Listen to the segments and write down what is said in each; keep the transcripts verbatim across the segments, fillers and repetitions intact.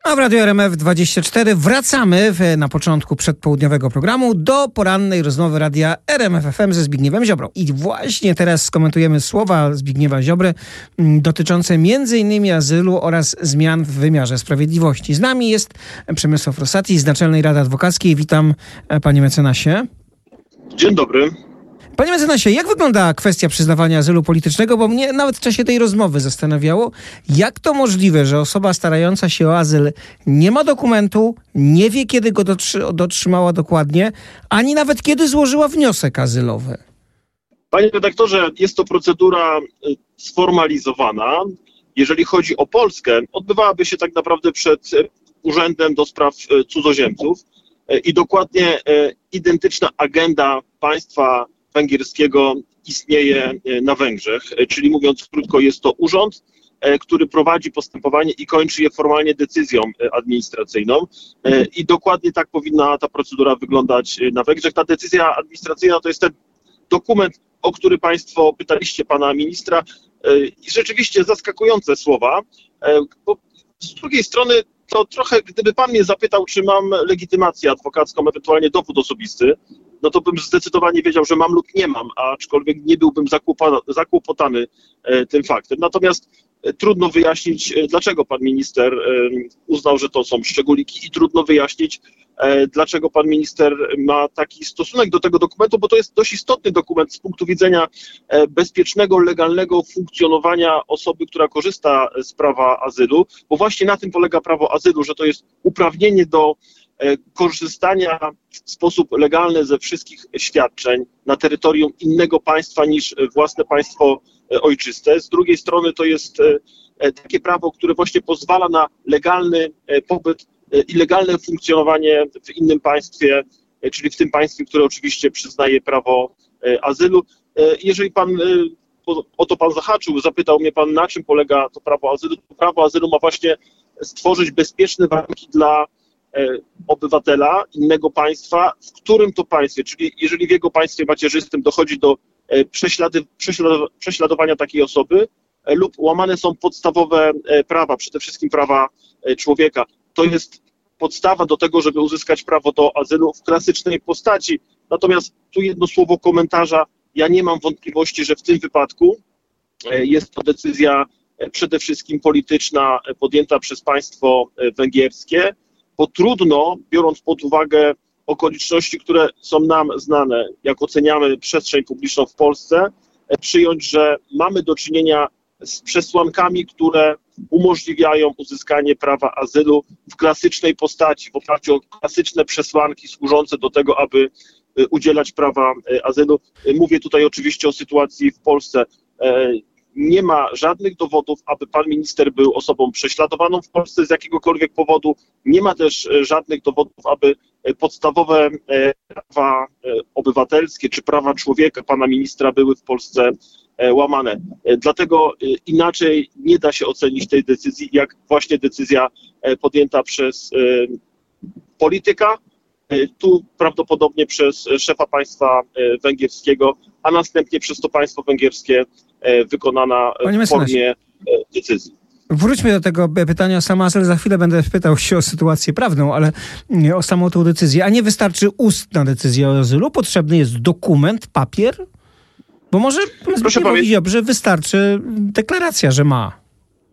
A w Radiu R M F dwadzieścia cztery wracamy w, na początku przedpołudniowego programu do porannej rozmowy Radia R M F F M ze Zbigniewem Ziobrą. I właśnie teraz skomentujemy słowa Zbigniewa Ziobry m, dotyczące między innymi azylu oraz zmian w wymiarze sprawiedliwości. Z nami jest Przemysław Rosati z Naczelnej Rady Adwokackiej. Witam, panie mecenasie. Dzień dobry. Panie mecenasie, jak wygląda kwestia przyznawania azylu politycznego? Bo mnie nawet w czasie tej rozmowy zastanawiało, jak to możliwe, że osoba starająca się o azyl nie ma dokumentu, nie wie, kiedy go dotrzy- dotrzymała dokładnie, ani nawet kiedy złożyła wniosek azylowy. Panie redaktorze, jest to procedura sformalizowana. Jeżeli chodzi o Polskę, odbywałaby się tak naprawdę przed Urzędem do Spraw Cudzoziemców i dokładnie identyczna agenda państwa węgierskiego istnieje na Węgrzech, czyli mówiąc krótko, jest to urząd, który prowadzi postępowanie i kończy je formalnie decyzją administracyjną i dokładnie tak powinna ta procedura wyglądać na Węgrzech. Ta decyzja administracyjna to jest ten dokument, o który państwo pytaliście pana ministra i rzeczywiście zaskakujące słowa, bo z drugiej strony to trochę, gdyby pan mnie zapytał, czy mam legitymację adwokacką, ewentualnie dowód osobisty, no to bym zdecydowanie wiedział, że mam lub nie mam, aczkolwiek nie byłbym zakłopotany tym faktem. Natomiast trudno wyjaśnić, dlaczego pan minister uznał, że to są szczególiki i trudno wyjaśnić, dlaczego pan minister ma taki stosunek do tego dokumentu, bo to jest dość istotny dokument z punktu widzenia bezpiecznego, legalnego funkcjonowania osoby, która korzysta z prawa azylu, bo właśnie na tym polega prawo azylu, że to jest uprawnienie do korzystania w sposób legalny ze wszystkich świadczeń na terytorium innego państwa niż własne państwo ojczyste. Z drugiej strony to jest takie prawo, które właśnie pozwala na legalny pobyt i legalne funkcjonowanie w innym państwie, czyli w tym państwie, które oczywiście przyznaje prawo azylu. Jeżeli pan, o to pan zahaczył, zapytał mnie pan, na czym polega to prawo azylu. To prawo azylu ma właśnie stworzyć bezpieczne warunki dla obywatela innego państwa, w którym to państwie, czyli jeżeli w jego państwie macierzystym dochodzi do prześlady, prześlad, prześladowania takiej osoby lub łamane są podstawowe prawa, przede wszystkim prawa człowieka. To jest podstawa do tego, żeby uzyskać prawo do azylu w klasycznej postaci. Natomiast tu jedno słowo komentarza. Ja nie mam wątpliwości, że w tym wypadku jest to decyzja przede wszystkim polityczna podjęta przez państwo węgierskie, bo trudno, biorąc pod uwagę okoliczności, które są nam znane, jak oceniamy przestrzeń publiczną w Polsce, przyjąć, że mamy do czynienia z przesłankami, które umożliwiają uzyskanie prawa azylu w klasycznej postaci, w oparciu o klasyczne przesłanki służące do tego, aby udzielać prawa azylu. Mówię tutaj oczywiście o sytuacji w Polsce. Nie ma żadnych dowodów, aby pan minister był osobą prześladowaną w Polsce z jakiegokolwiek powodu. Nie ma też żadnych dowodów, aby podstawowe prawa obywatelskie czy prawa człowieka pana ministra były w Polsce łamane. Dlatego inaczej nie da się ocenić tej decyzji, jak właśnie decyzja podjęta przez polityka, tu prawdopodobnie przez szefa państwa węgierskiego, a następnie przez to państwo węgierskie wykonana w formie decyzji. Wróćmy do tego pytania o sam azyl. Za chwilę będę pytał się o sytuację prawną, ale o samą tą decyzję. A nie wystarczy ustna decyzja o azylu? Potrzebny jest dokument, papier? Bo może Proszę powiedzieć, że wystarczy deklaracja, że ma.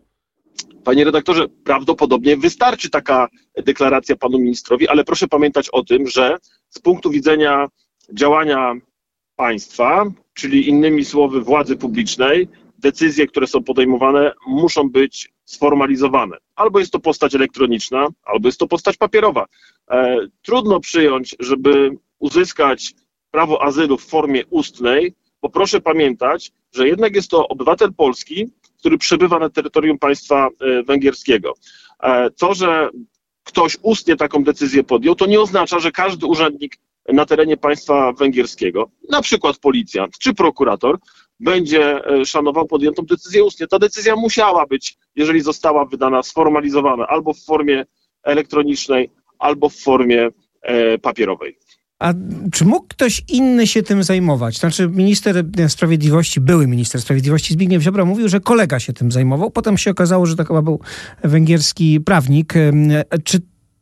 Panie redaktorze, prawdopodobnie wystarczy taka deklaracja panu ministrowi, ale proszę pamiętać o tym, że z punktu widzenia działania państwa, czyli innymi słowy władzy publicznej, decyzje, które są podejmowane, muszą być sformalizowane. Albo jest to postać elektroniczna, albo jest to postać papierowa. E, trudno przyjąć, żeby uzyskać prawo azylu w formie ustnej, bo proszę pamiętać, że jednak jest to obywatel polski, który przebywa na terytorium państwa węgierskiego. To, że ktoś ustnie taką decyzję podjął, to nie oznacza, że każdy urzędnik na terenie państwa węgierskiego, na przykład policjant czy prokurator, będzie szanował podjętą decyzję ustnie. Ta decyzja musiała być, jeżeli została wydana, sformalizowana albo w formie elektronicznej, albo w formie papierowej. A czy mógł ktoś inny się tym zajmować? Znaczy minister sprawiedliwości, były minister sprawiedliwości Zbigniew Ziobro mówił, że kolega się tym zajmował. Potem się okazało, że to chyba był węgierski prawnik. Czy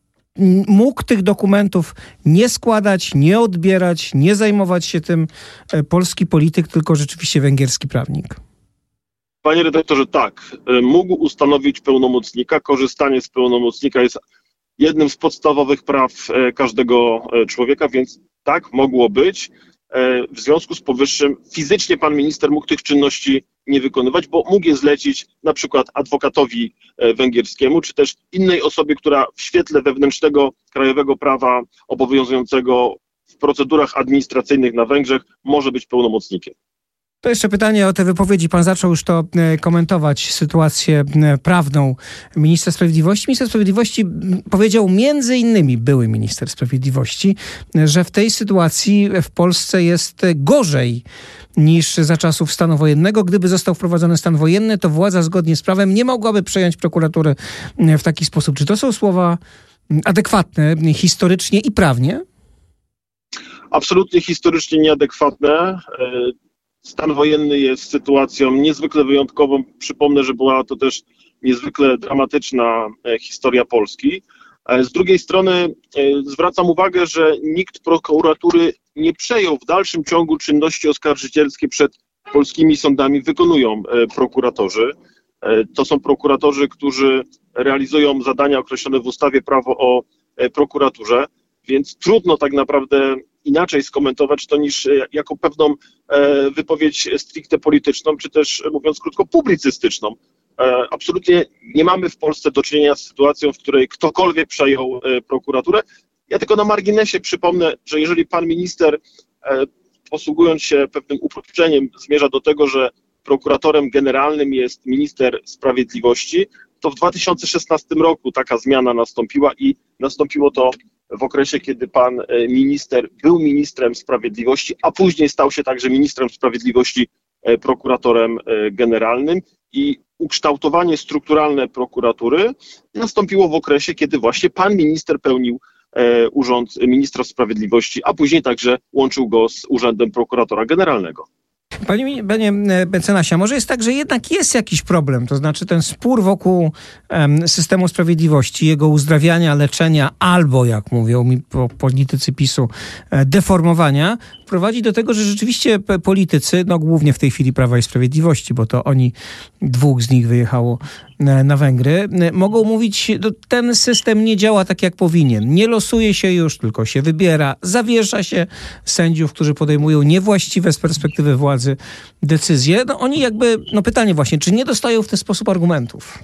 mógł tych dokumentów nie składać, nie odbierać, nie zajmować się tym polski polityk, tylko rzeczywiście węgierski prawnik? Panie redaktorze, tak. Mógł ustanowić pełnomocnika. Korzystanie z pełnomocnika jest jednym z podstawowych praw każdego człowieka, więc tak mogło być. W związku z powyższym fizycznie pan minister mógł tych czynności nie wykonywać, bo mógł je zlecić na przykład adwokatowi węgierskiemu, czy też innej osobie, która w świetle wewnętrznego krajowego prawa obowiązującego w procedurach administracyjnych na Węgrzech może być pełnomocnikiem. To jeszcze pytanie o te wypowiedzi. Pan zaczął już to komentować, sytuację prawną ministra sprawiedliwości. Minister sprawiedliwości powiedział między innymi, były minister sprawiedliwości, że w tej sytuacji w Polsce jest gorzej niż za czasów stanu wojennego. Gdyby został wprowadzony stan wojenny, to władza zgodnie z prawem nie mogłaby przejąć prokuratury w taki sposób. Czy to są słowa adekwatne historycznie i prawnie? Absolutnie historycznie nieadekwatne. Stan wojenny jest sytuacją niezwykle wyjątkową. Przypomnę, że była to też niezwykle dramatyczna historia Polski. Z drugiej strony zwracam uwagę, że nikt prokuratury nie przejął. W dalszym ciągu czynności oskarżycielskie przed polskimi sądami wykonują prokuratorzy. To są prokuratorzy, którzy realizują zadania określone w ustawie Prawo o prokuraturze, więc trudno tak naprawdę inaczej skomentować to niż jako pewną wypowiedź stricte polityczną, czy też, mówiąc krótko, publicystyczną. Absolutnie nie mamy w Polsce do czynienia z sytuacją, w której ktokolwiek przejął prokuraturę. Ja tylko na marginesie przypomnę, że jeżeli pan minister, posługując się pewnym uproszczeniem, zmierza do tego, że prokuratorem generalnym jest minister sprawiedliwości, to w dwa tysiące szesnastym roku taka zmiana nastąpiła i nastąpiło to w okresie, kiedy pan minister był ministrem sprawiedliwości, a później stał się także ministrem sprawiedliwości prokuratorem generalnym i ukształtowanie strukturalne prokuratury nastąpiło w okresie, kiedy właśnie pan minister pełnił urząd ministra sprawiedliwości, a później także łączył go z urzędem prokuratora generalnego. Panie, panie mecenasie, może jest tak, że jednak jest jakiś problem, to znaczy ten spór wokół um, systemu sprawiedliwości, jego uzdrawiania, leczenia albo, jak mówią mi politycy PiSu, deformowania, prowadzi do tego, że rzeczywiście politycy, no głównie w tej chwili Prawa i Sprawiedliwości, bo to oni, dwóch z nich wyjechało na Węgry, mogą mówić, że ten system nie działa tak, jak powinien. Nie losuje się już, tylko się wybiera, zawiesza się sędziów, którzy podejmują niewłaściwe z perspektywy władzy decyzje. No oni jakby, no pytanie właśnie, czy nie dostają w ten sposób argumentów?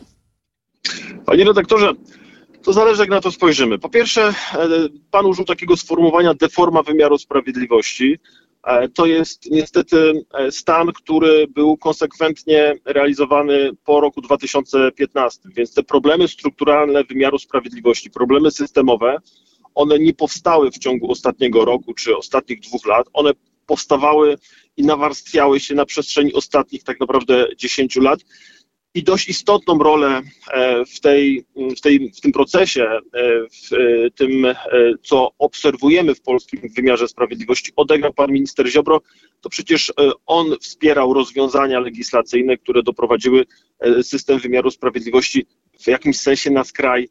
Panie redaktorze, to zależy, jak na to spojrzymy. Po pierwsze, pan użył takiego sformułowania deforma wymiaru sprawiedliwości. To jest niestety stan, który był konsekwentnie realizowany po roku dwa tysiące piętnastym, więc te problemy strukturalne wymiaru sprawiedliwości, problemy systemowe, one nie powstały w ciągu ostatniego roku czy ostatnich dwóch lat, one powstawały i nawarstwiały się na przestrzeni ostatnich tak naprawdę dziesięciu lat. I dość istotną rolę w, tej, w, tej, w tym procesie, w tym, co obserwujemy w polskim wymiarze sprawiedliwości, odegrał pan minister Ziobro. To przecież on wspierał rozwiązania legislacyjne, które doprowadziły system wymiaru sprawiedliwości w jakimś sensie na skraj,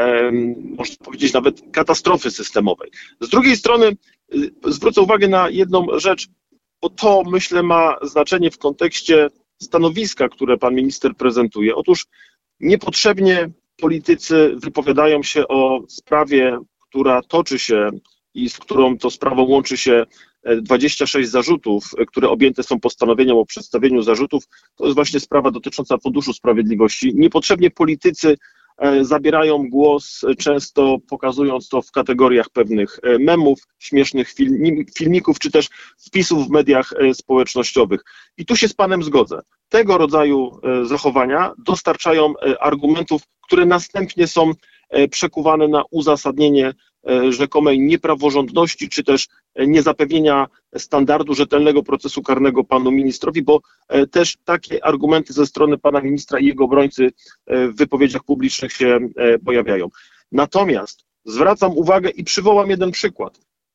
można powiedzieć, nawet katastrofy systemowej. Z drugiej strony zwrócę uwagę na jedną rzecz, bo to, myślę, ma znaczenie w kontekście stanowiska, które pan minister prezentuje. Otóż niepotrzebnie politycy wypowiadają się o sprawie, która toczy się i z którą to sprawą łączy się dwadzieścia sześć zarzutów, które objęte są postanowieniem o przedstawieniu zarzutów. To jest właśnie sprawa dotycząca Funduszu Sprawiedliwości. Niepotrzebnie politycy zabierają głos, często pokazując to w kategoriach pewnych memów, śmiesznych film, filmików, czy też wpisów w mediach społecznościowych. I tu się z panem zgodzę. Tego rodzaju zachowania dostarczają argumentów, które następnie są przekuwane na uzasadnienie rzekomej niepraworządności, czy też niezapewnienia standardu rzetelnego procesu karnego panu ministrowi, bo też takie argumenty ze strony pana ministra i jego obrońcy w wypowiedziach publicznych się pojawiają. Natomiast zwracam uwagę i przywołam jeden przykład.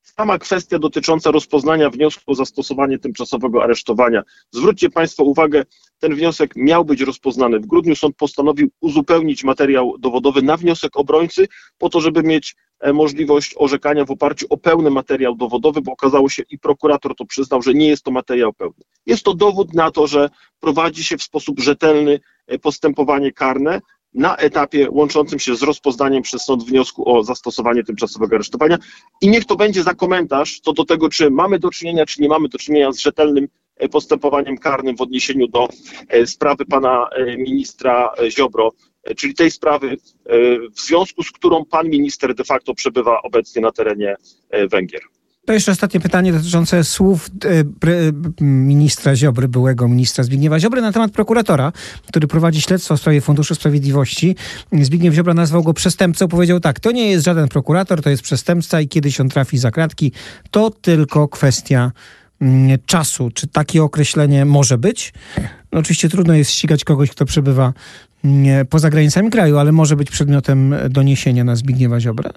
Sama kwestia dotycząca rozpoznania wniosku o zastosowanie tymczasowego aresztowania. Zwróćcie Państwo uwagę, ten wniosek miał być rozpoznany. W grudniu sąd postanowił uzupełnić materiał dowodowy na wniosek obrońcy po to, żeby mieć możliwość orzekania w oparciu o pełny materiał dowodowy, bo okazało się i prokurator to przyznał, że nie jest to materiał pełny. Jest to dowód na to, że prowadzi się w sposób rzetelny postępowanie karne na etapie łączącym się z rozpoznaniem przez sąd wniosku o zastosowanie tymczasowego aresztowania. I niech to będzie za komentarz co do tego, czy mamy do czynienia, czy nie mamy do czynienia z rzetelnym postępowaniem karnym w odniesieniu do sprawy pana ministra Ziobro, czyli tej sprawy, w związku z którą pan minister de facto przebywa obecnie na terenie Węgier. To jeszcze ostatnie pytanie dotyczące słów ministra Ziobry, byłego ministra Zbigniewa Ziobry na temat prokuratora, który prowadzi śledztwo w sprawie Funduszu Sprawiedliwości. Zbigniew Ziobro nazwał go przestępcą, powiedział tak: to nie jest żaden prokurator, to jest przestępca i kiedyś on trafi za kratki, to tylko kwestia czasu. Czy takie określenie może być? No oczywiście trudno jest ścigać kogoś, kto przebywa poza granicami kraju, ale może być przedmiotem doniesienia na Zbigniewa Ziobrę?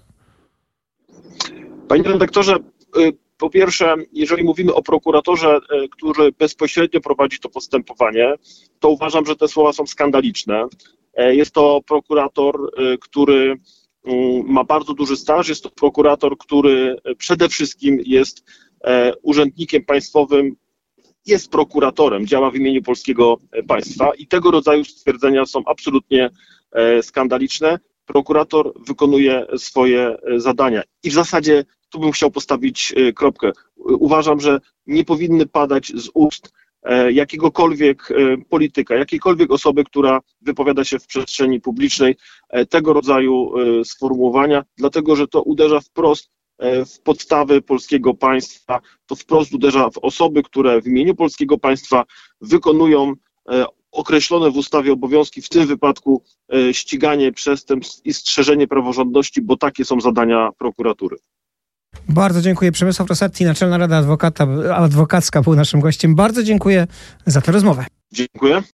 Panie redaktorze, po pierwsze, jeżeli mówimy o prokuratorze, który bezpośrednio prowadzi to postępowanie, to uważam, że te słowa są skandaliczne. Jest to prokurator, który ma bardzo duży staż, jest to prokurator, który przede wszystkim jest urzędnikiem państwowym, jest prokuratorem, działa w imieniu polskiego państwa i tego rodzaju stwierdzenia są absolutnie skandaliczne. Prokurator wykonuje swoje zadania i w zasadzie tu bym chciał postawić kropkę. Uważam, że nie powinny padać z ust jakiegokolwiek polityka, jakiejkolwiek osoby, która wypowiada się w przestrzeni publicznej, tego rodzaju sformułowania, dlatego że to uderza wprost w podstawy polskiego państwa, to wprost uderza w osoby, które w imieniu polskiego państwa wykonują określone w ustawie obowiązki, w tym wypadku ściganie przestępstw i strzeżenie praworządności, bo takie są zadania prokuratury. Bardzo dziękuję. Przemysław Rosati, Naczelna Rada Adwokata, Adwokacka był naszym gościem. Bardzo dziękuję za tę rozmowę. Dziękuję.